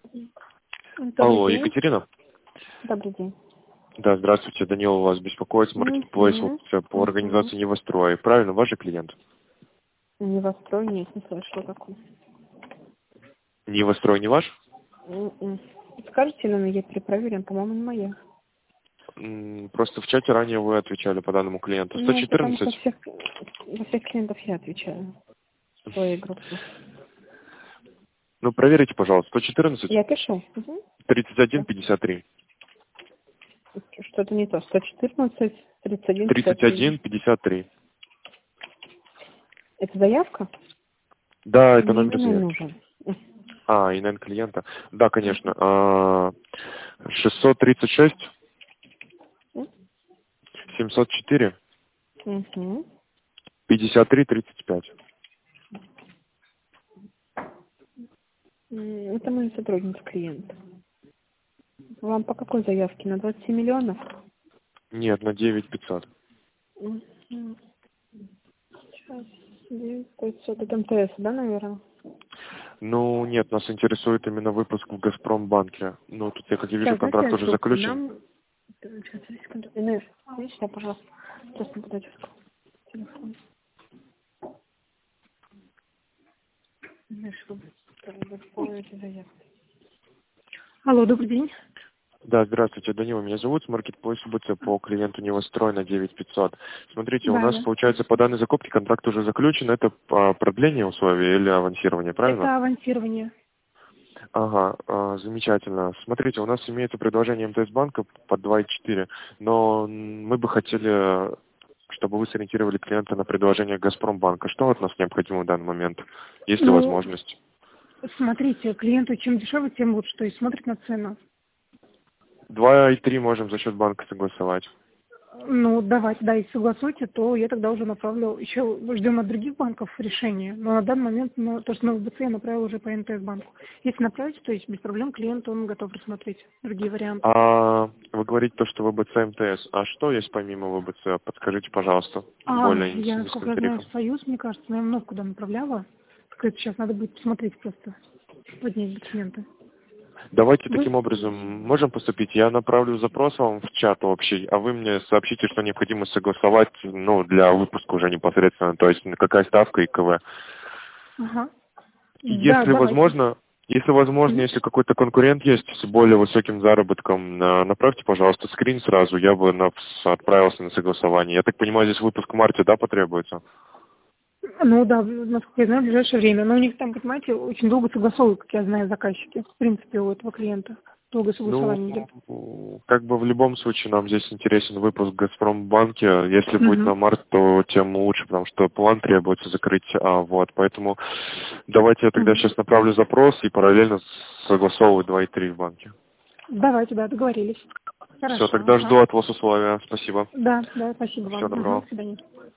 Добрый Алло, день. Екатерина? Добрый день. Да, здравствуйте, Данила вас беспокоит с маркетплейса по организации Невострой. Правильно, ваш же клиент? Невострой, нет, не слышала такого. Невострой не ваш? Скажите нам, я перепроверим, по-моему, не моя. Просто в чате ранее вы отвечали по данному клиенту. Ну, потому 114? что за всех клиентов я отвечаю в своей группе. Ну, проверите, пожалуйста. 114? Я пишу. 31 53. Что-то не то. 114, 31, 31 53. 53. Это заявка? Да, это Мне номер именно заявки. нужен. ИНН клиента. Да, конечно. 636 704 53 35. Это мои сотрудницы клиента. Вам по какой заявке? На 27 миллионов? Нет, на 9500. Сейчас. 900. Это МТС, да, наверное? Ну, нет, нас интересует именно выпуск в Газпромбанке. Ну, тут я, как я вижу, Сейчас, дайте контракт я уже трубку. заключен. Нам... Сейчас, секунду. Инесс, видишь, я, пожалуйста. Сейчас не подойдешь. Телефон. Инесс, вы заполните заявку. Алло, добрый день. Да, здравствуйте, Данила, меня зовут, с маркетплейс УБЦ по клиенту Невострой на 9500. Смотрите, у Да, нас, да. получается, по данной закупке контракт уже заключен. Это продление условий или авансирование, правильно? Это авансирование. Ага, замечательно. Смотрите, у нас имеется предложение МТС банка под 2,4, но мы бы хотели, чтобы вы сориентировали клиента на предложение Газпромбанка. Что от нас необходимо в данный момент? Есть ли Ну, возможность? смотрите, клиенту чем дешевле, тем лучше. То есть смотрит на цену. 2,3 можем за счет банка согласовать. Ну, давайте, да, если согласуете, то я тогда уже направлю, еще ждем от других банков решения, но на данный момент, то, что на ВБЦ я направила уже по НТС банку. Если направите, то есть без проблем клиент, он готов рассмотреть другие варианты. Вы говорите то, что ВБЦ МТС. А что есть помимо ВБЦ? Подскажите, пожалуйста, более Я, насколько низким я знаю, тарифом. Союз, мне кажется, наверное, много куда направляла. Скрыто сейчас надо будет посмотреть просто, поднять документы. Давайте Вы? таким образом можем поступить. Я направлю запрос вам в чат общий, а вы мне сообщите, что необходимо согласовать, для выпуска уже непосредственно, то есть какая ставка и КВ. Ага. Да, Если давайте. возможно, если какой-то конкурент есть с более высоким заработком, направьте, пожалуйста, скрин сразу, я бы отправился на согласование. Я так понимаю, здесь выпуск в марте, да, потребуется? Ну да, насколько я знаю, в ближайшее время. Но у них там, понимаете, очень долго согласовывают, как я знаю, заказчики. В принципе, у этого клиента. Долгое согласование идет. Как бы в любом случае нам здесь интересен выпуск в Газпромбанке. Если будет на март, то тем лучше, потому что план требуется закрыть. Поэтому давайте я тогда сейчас направлю запрос и параллельно согласовывать 2,3 в банке. Давайте, да, договорились. Все, Хорошо. тогда жду от вас условия. Спасибо. Да, спасибо Всего вам. доброго. До свидания.